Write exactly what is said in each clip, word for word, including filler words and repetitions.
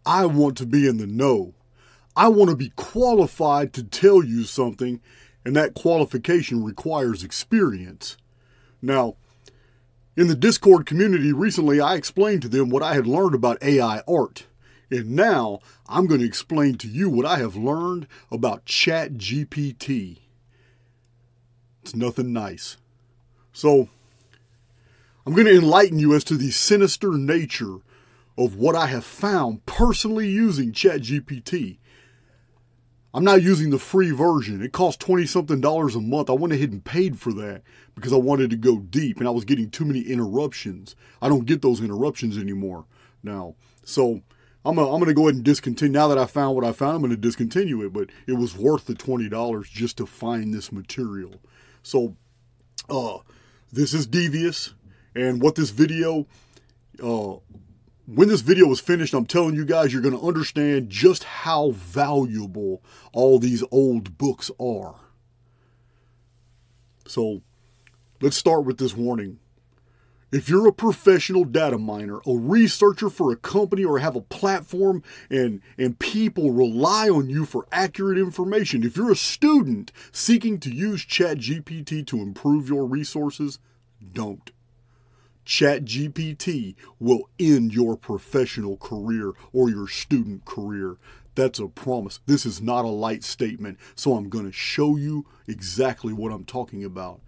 I want to be in the know. I want to be qualified to tell you something, and that qualification requires experience. Now, in the Discord community recently, I explained to them what I had learned about A I art. And now, I'm going to explain to you what I have learned about ChatGPT. It's nothing nice. So, I'm going to enlighten you as to the sinister nature of what I have found personally using ChatGPT. I'm not using the free version. It costs twenty something dollars a month. I went ahead and paid for that because I wanted to go deep and I was getting too many interruptions. I don't get those interruptions anymore now. So I'm gonna, I'm gonna go ahead and discontinue. Now that I found what I found, I'm gonna discontinue it, but it was worth the twenty dollars just to find this material. So uh, this is Devious, and what this video, uh, when this video is finished, I'm telling you guys, you're going to understand just how valuable all these old books are. So, let's start with this warning. If you're a professional data miner, a researcher for a company, or have a platform and, and people rely on you for accurate information, if you're a student seeking to use ChatGPT to improve your resources, don't. ChatGPT will end your professional career or your student career. That's a promise. This is not a light statement, so I'm going to show you exactly what I'm talking about.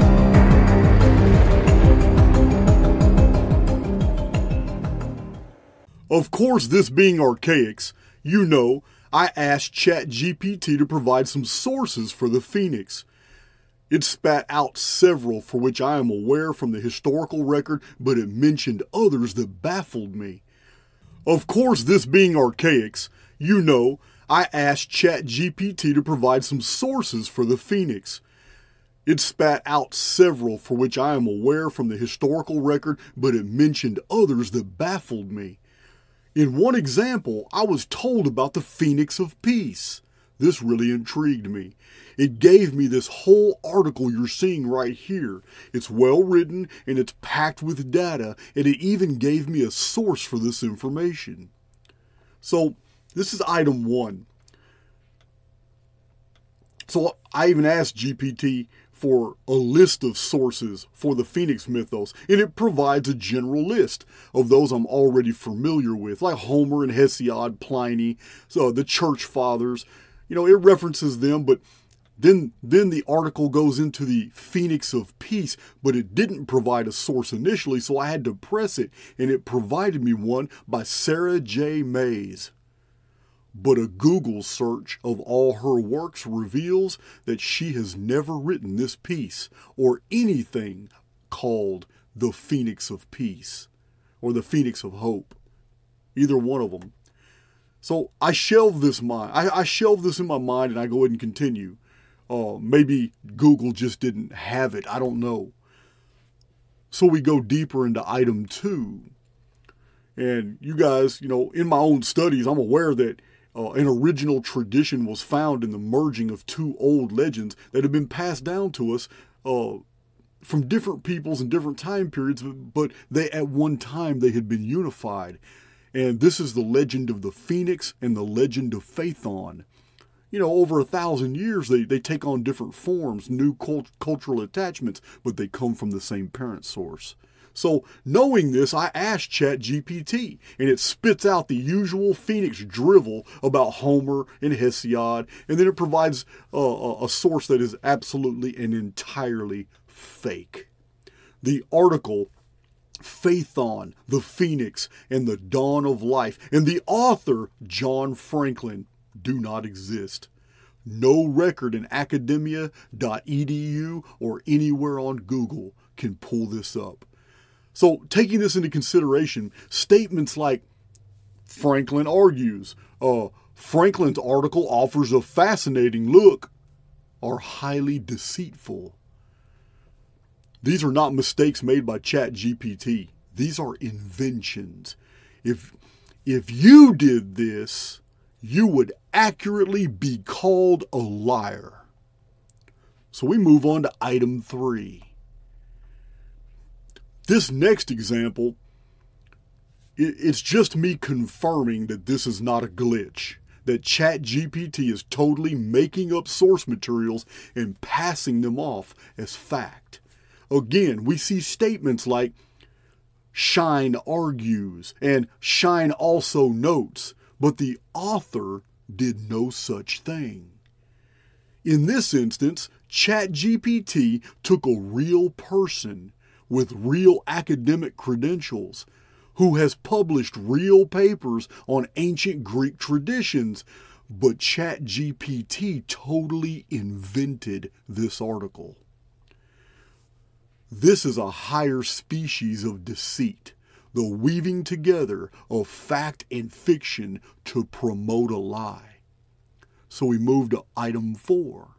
Of course, this being archaics, you know, I asked ChatGPT to provide some sources for the Phoenix. It spat out several for which I am aware from the historical record, but it mentioned others that baffled me. Of course, this being archaics, you know, I asked ChatGPT to provide some sources for the Phoenix. It spat out several for which I am aware from the historical record, but it mentioned others that baffled me. In one example, I was told about the Phoenix of Peace. This really intrigued me. It gave me this whole article you're seeing right here. It's well written and it's packed with data, and it even gave me a source for this information. So this is item one. So I even asked G P T for a list of sources for the Phoenix mythos, and it provides a general list of those I'm already familiar with, like Homer and Hesiod, Pliny, so the church fathers. You know, it references them, but then then the article goes into the Phoenix of Peace, but it didn't provide a source initially, so I had to press it, and it provided me one by Sarah J. Mays. But a Google search of all her works reveals that she has never written this piece or anything called the Phoenix of Peace or the Phoenix of Hope. Either one of them. So I shelve this mind. I, I shelve this in my mind and I go ahead and continue. Uh, maybe Google just didn't have it. I don't know. So we go deeper into item two. And you guys, you know, in my own studies, I'm aware that uh, an original tradition was found in the merging of two old legends that have been passed down to us uh, from different peoples and different time periods, but they at one time they had been unified. And this is the legend of the Phoenix and the legend of Phaethon. You know, over a thousand years, they, they take on different forms, new cult- cultural attachments, but they come from the same parent source. So, knowing this, I asked ChatGPT, and it spits out the usual Phoenix drivel about Homer and Hesiod, and then it provides uh, a source that is absolutely and entirely fake. The article, Phaethon, the Phoenix, and the Dawn of Life, and the author, John Franklin, do not exist. No record in academia dot e d u or anywhere on Google can pull this up. So, taking this into consideration, statements like Franklin argues, uh, Franklin's article offers a fascinating look, are highly deceitful. These are not mistakes made by ChatGPT. These are inventions. If, if you did this, you would accurately be called a liar. So we move on to item three. This next example it's just me confirming that this is not a glitch, that ChatGPT is totally making up source materials and passing them off as fact. Again, we see statements like Shine argues and Shine also notes, but the author did no such thing. In this instance, ChatGPT took a real person with real academic credentials who has published real papers on ancient Greek traditions, but ChatGPT totally invented this article. This is a higher species of deceit, the weaving together of fact and fiction to promote a lie. So we move to item four.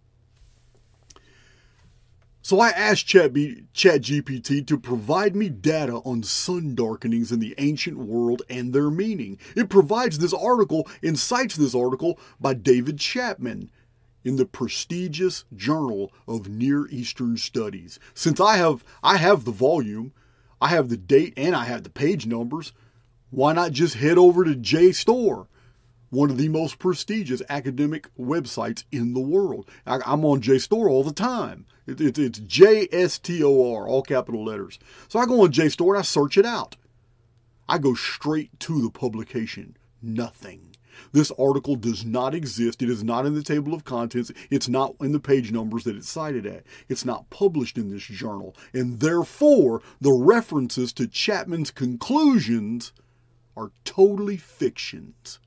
So I asked ChatGPT to provide me data on sun darkenings in the ancient world and their meaning. It provides this article and cites this article by David Chapman in the prestigious Journal of Near Eastern Studies. Since I have I have the volume, I have the date, and I have the page numbers, why not just head over to JSTOR, one of the most prestigious academic websites in the world. I, I'm on JSTOR all the time. It, it, it's J S T O R, all capital letters. So I go on JSTOR and I search it out. I go straight to the publication. Nothing. This article does not exist. It is not in the table of contents. It's not in the page numbers that it's cited at. It's not published in this journal. And therefore, the references to Chapman's conclusions are totally fictions.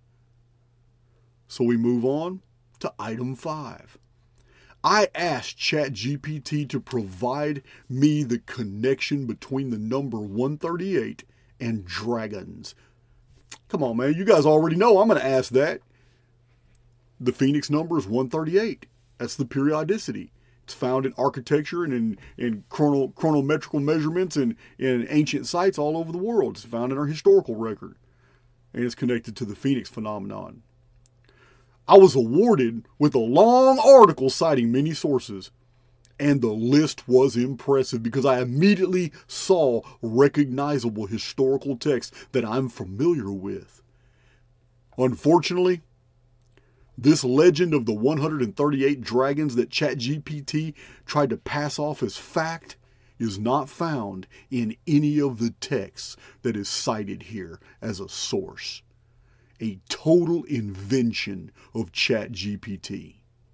So we move on to item five. I asked ChatGPT to provide me the connection between the number one thirty-eight and dragons. Come on, man. You guys already know I'm going to ask that. The Phoenix number is one thirty-eight. That's the periodicity. It's found in architecture and in, in chrono, chronometrical measurements and in ancient sites all over the world. It's found in our historical record. And it's connected to the Phoenix phenomenon. I was awarded with a long article citing many sources, and the list was impressive because I immediately saw recognizable historical texts that I'm familiar with. Unfortunately, this legend of the one hundred thirty-eight dragons that ChatGPT tried to pass off as fact is not found in any of the texts that is cited here as a source. A total invention of ChatGPT.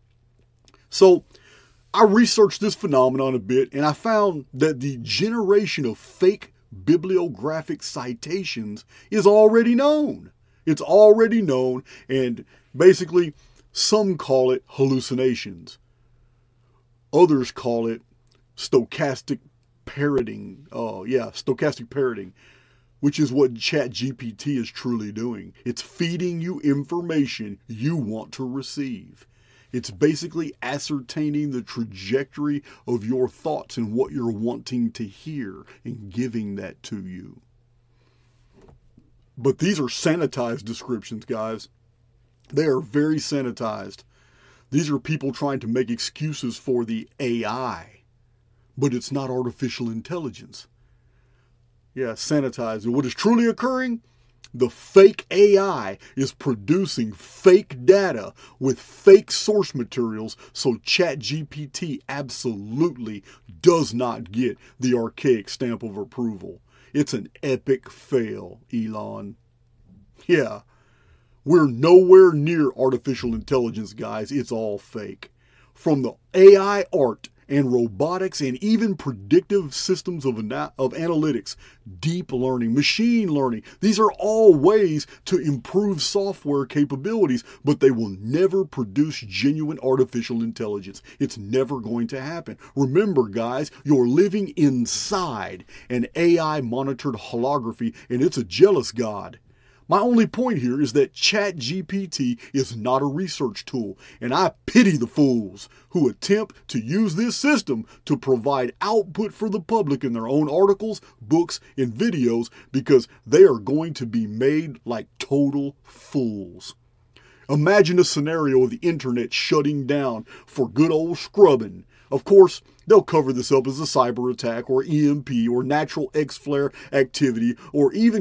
So, I researched this phenomenon a bit, and I found that the generation of fake bibliographic citations is already known. It's already known, and basically, some call it hallucinations. Others call it stochastic parroting. Oh, yeah, stochastic parroting. Which is what ChatGPT is truly doing. It's feeding you information you want to receive. It's basically ascertaining the trajectory of your thoughts and what you're wanting to hear and giving that to you. But these are sanitized descriptions, guys. They are very sanitized. These are people trying to make excuses for the A I. But it's not artificial intelligence. Yeah, sanitized. And what is truly occurring? The fake A I is producing fake data with fake source materials, so ChatGPT absolutely does not get the archaic stamp of approval. It's an epic fail, Elon. Yeah, we're nowhere near artificial intelligence, guys. It's all fake. From the A I art and robotics and even predictive systems of, ana- of analytics, deep learning, machine learning. These are all ways to improve software capabilities, but they will never produce genuine artificial intelligence. It's never going to happen. Remember, guys, you're living inside an A I-monitored holography, and it's a jealous god. My only point here is that ChatGPT is not a research tool, and I pity the fools who attempt to use this system to provide output for the public in their own articles, books, and videos because they are going to be made like total fools. Imagine a scenario of the internet shutting down for good old scrubbing. Of course, they'll cover this up as a cyber attack or E M P or natural X-flare activity or even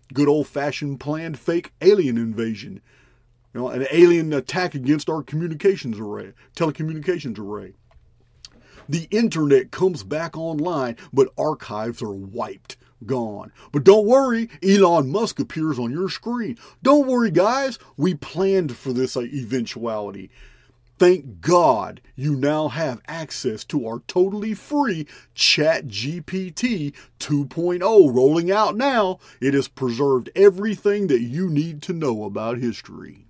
good old-fashioned planned fake alien invasion. You know, an alien attack against our communications array, telecommunications array. The internet comes back online, but archives are wiped. Gone. But don't worry, Elon Musk appears on your screen. Don't worry, guys. We planned for this eventuality. Thank God you now have access to our totally free ChatGPT two point oh rolling out now. It has preserved everything that you need to know about history.